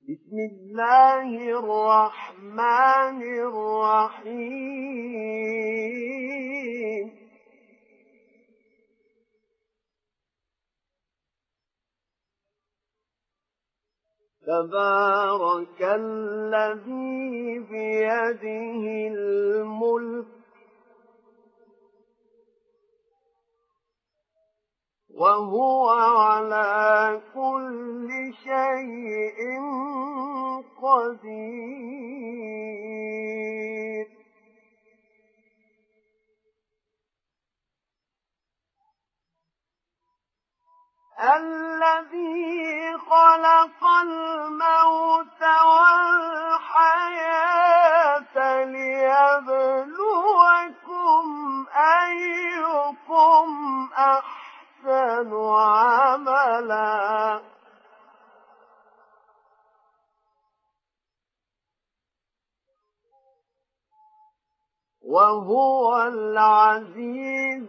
بسم الله الرحمن الرحيم تبارك الذي بيده الملك وهو على كل شيء قدير الذي خلق الموت والحياة ليبلوكم أيكم أحسن عملا وهو العزيز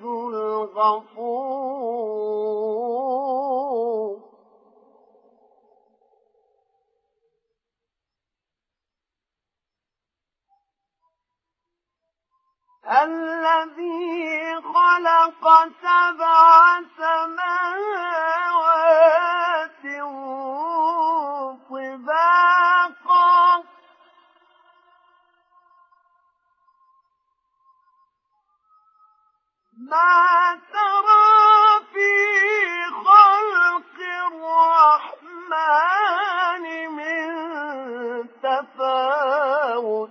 الغفور الذي خلق 7 سماوات طباقا ما ترى في خلق الرحمن من تفاوت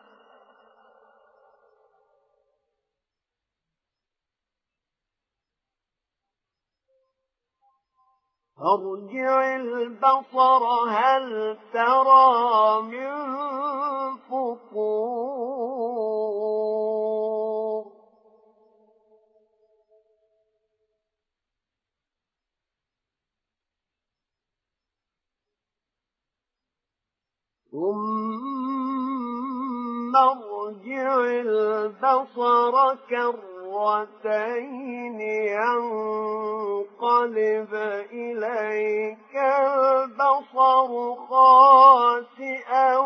ارجع البصر هل ترى من فطور ثم ارجع البصر كرتين ينقلب إليك البصر خاسئا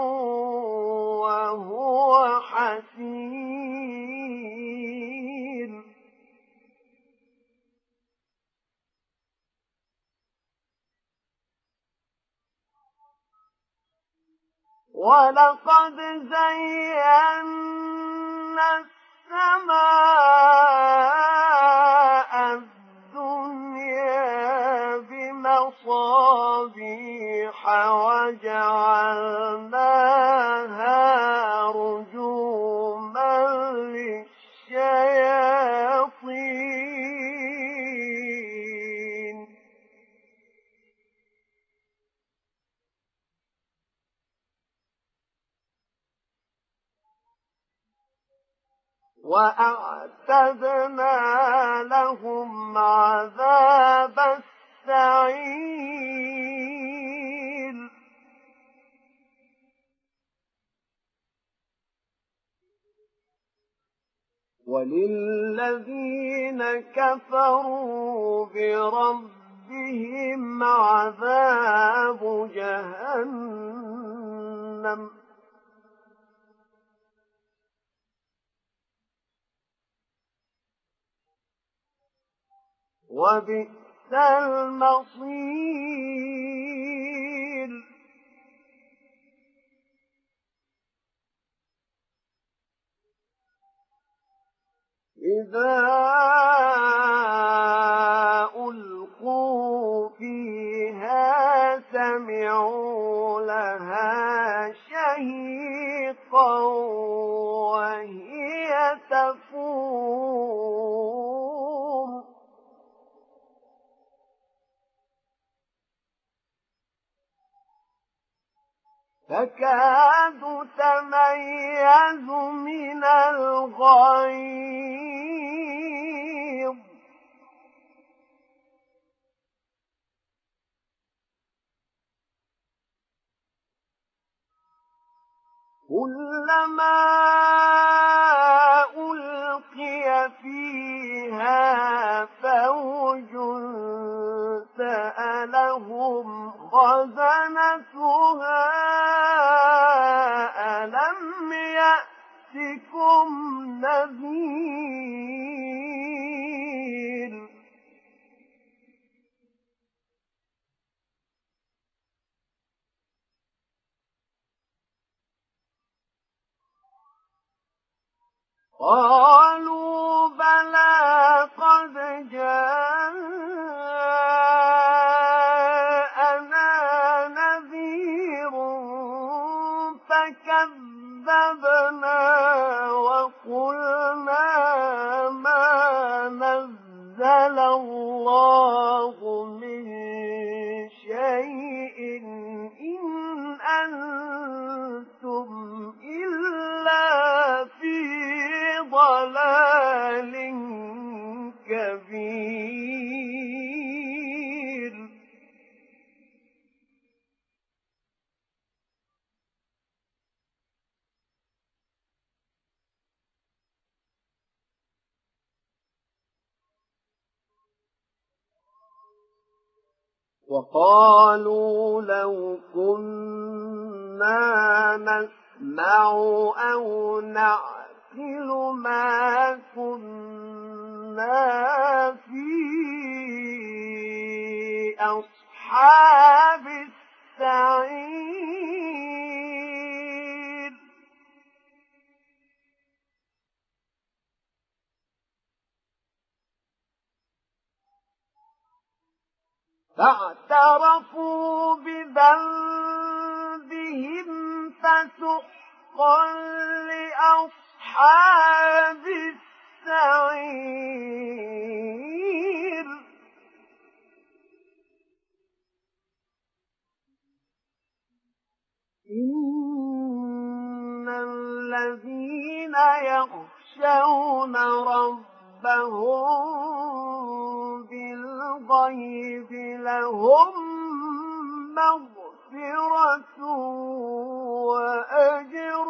وهو حسير ولقد زينا السماء الدنيا بمصابيح وجعلناها رجوما للشياطين وأعتدنا لهم عذاب السعير وللذين كفروا بربهم عذاب جهنم وبئس المصير إذا ألقوا فيها سمعوا لها شهيقا وهي تفور تكاد تميز من الغيظ كلما ألقي فيها فوج سألهم خلقها خزنتها ألم يأتكم نذير قالوا بلى قد جاءنا نذير فكذبنا وقلنا ما نزل الله من شيء إن أنتم إلا في ضلال كبير وقالوا لو كنا نسمع أو نعقل ما كنا في أصحاب السعير فاعترفوا بذنبهم فسحقا لأصحاب السعير إن الذين يخشون ربهم بالغيب لهم مغفرة وأجر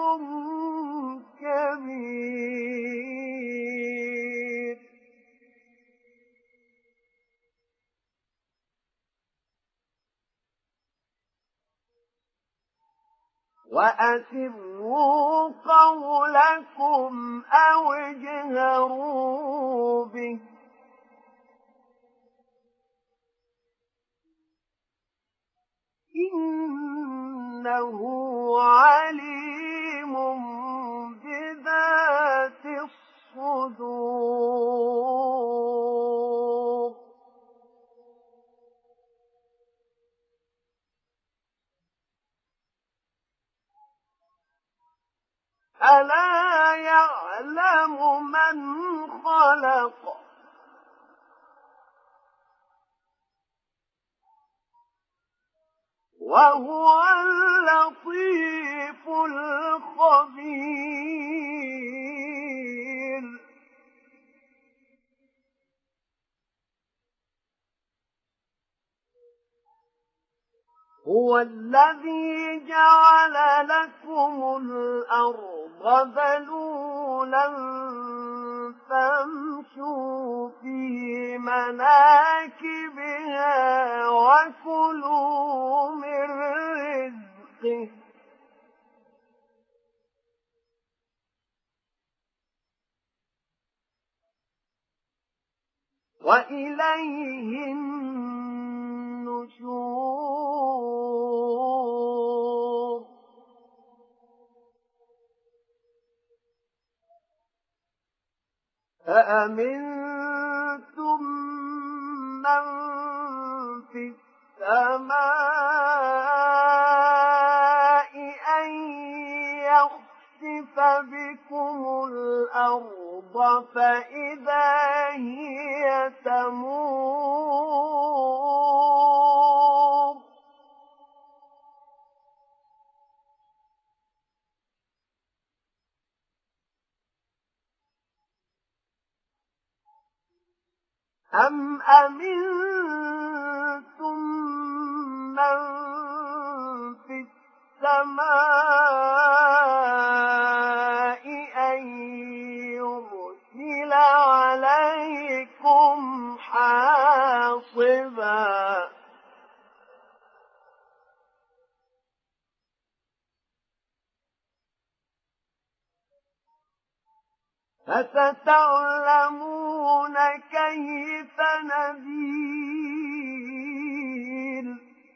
كبير وأسروا قولكم أو اجهروا به إنه عليم بذات الصدور ألا يعلم من خلق وهو اللطيف الخبير هو الذي جعل لكم الأرض ذلولا فامشوا في مناكبها وكلوا من رزقه وإليه النشور أأمنتم من في السماء أن يخسف بكم الأرض فإذا هي تمور أم أمنتم من في السماء أن يرسل عليكم حاصبا فستعلمون كيف نذير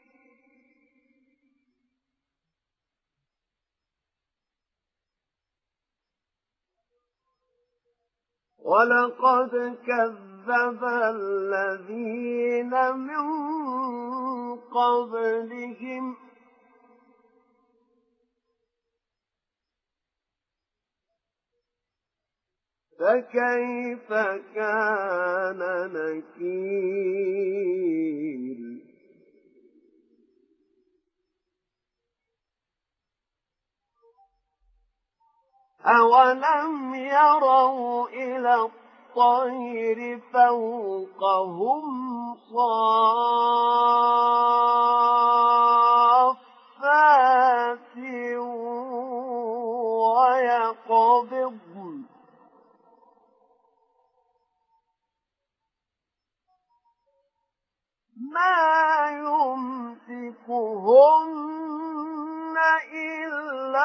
ولقد كذب الذين من قبلهم فكيف كان نكير أولم يروا إلى الطير فوقهم صافات ويقبضن ما يمسكهن إلا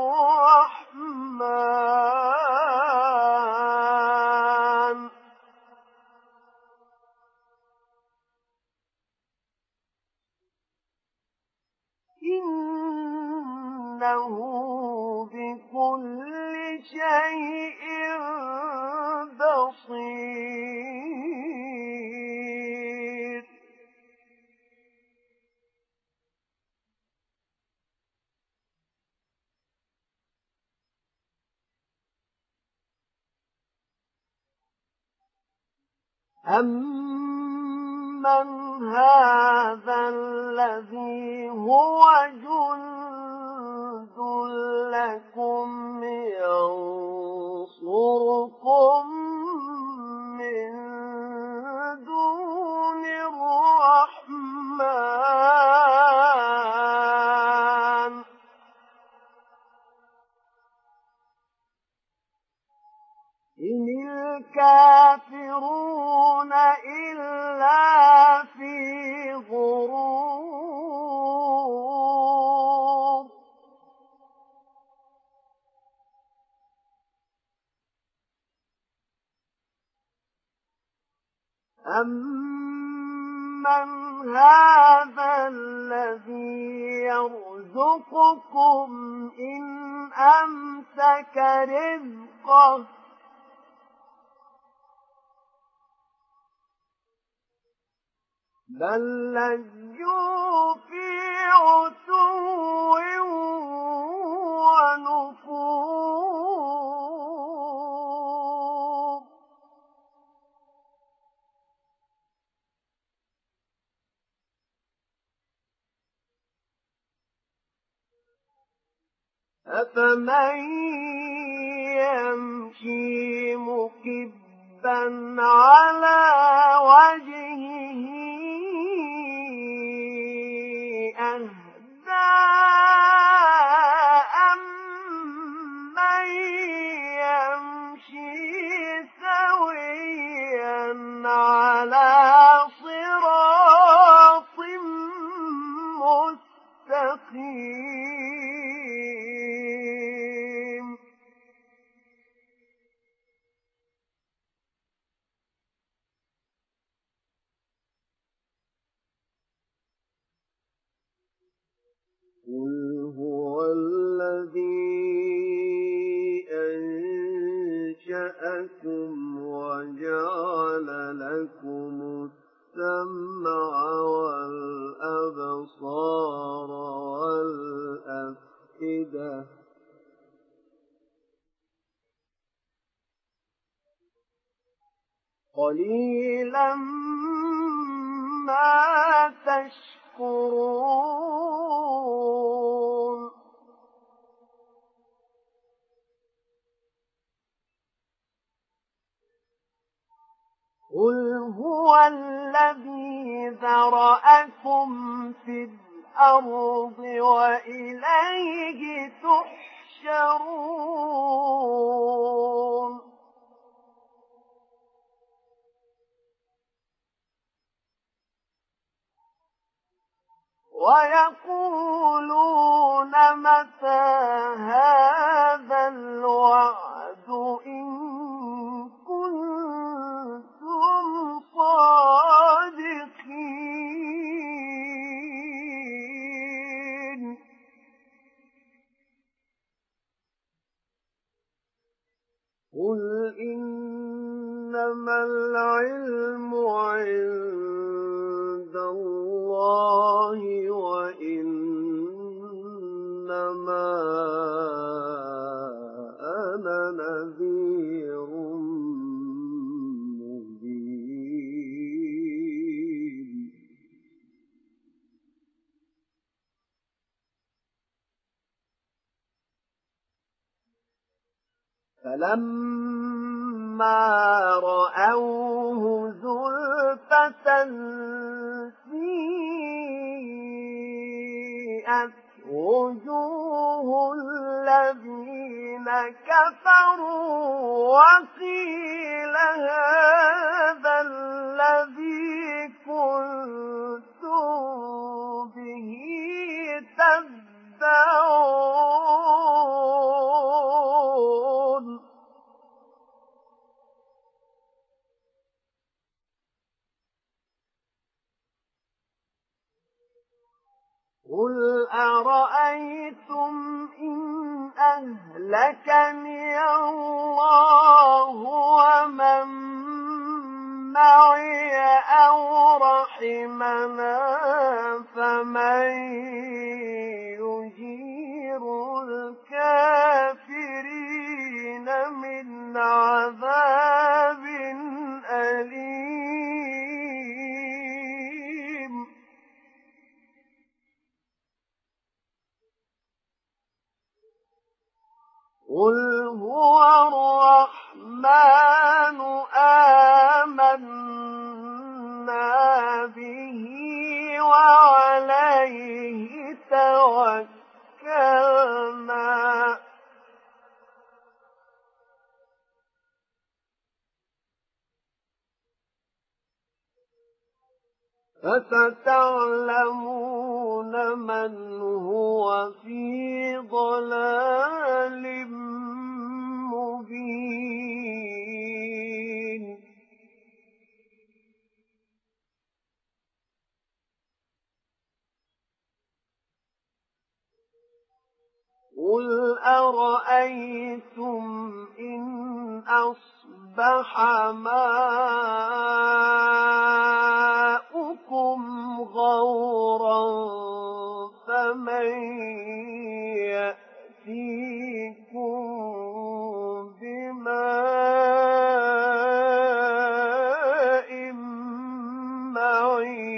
الرحمن إنه بكل شيء بصير أَمَّنْ هَذَا الَّذِي هُوَ جُندٌ لَّكُمْ يَنصُرُكُم مِّن دُونِ الرَّحْمَٰنِ إِنِ الْكَافِرُونَ إِلَّا فِي غُرُورٍ أَمَّنْ هَذَا الَّذِي يَرْزُقُكُمْ إِنْ أَمْسَكَ رِزْقَهُ بل لجوا في عتو ونفور أفمن يمشي مكبا على وجهه أهدى أمن يمشي سويا على صراط مستقيم قل هو الذي أنشأكم وجعل لكم السمع والأبصار والأفئدة قليلا ما تشكرون قل هو الذي ذرأكم في الأرض وإليه تحشرون ويقولون متى هذا الوعد إن إنما أنا نذير مبين. فلما رأوه زلفة سيئت وجوه الذين كفروا وقيل هذا الذي كنتم به تدعون. قل أرأيتم إن أهلكني الله ومن معي أو رحمنا فمن يجير الكافرين من عذاب أليم. قل هو الرحمن آمنا به وعليه توكلنا فستعلمون من هو في ضلال مبين. قل أرأيتم إن أصبح ماؤكم غورا فمن يأتيكم بماء معين.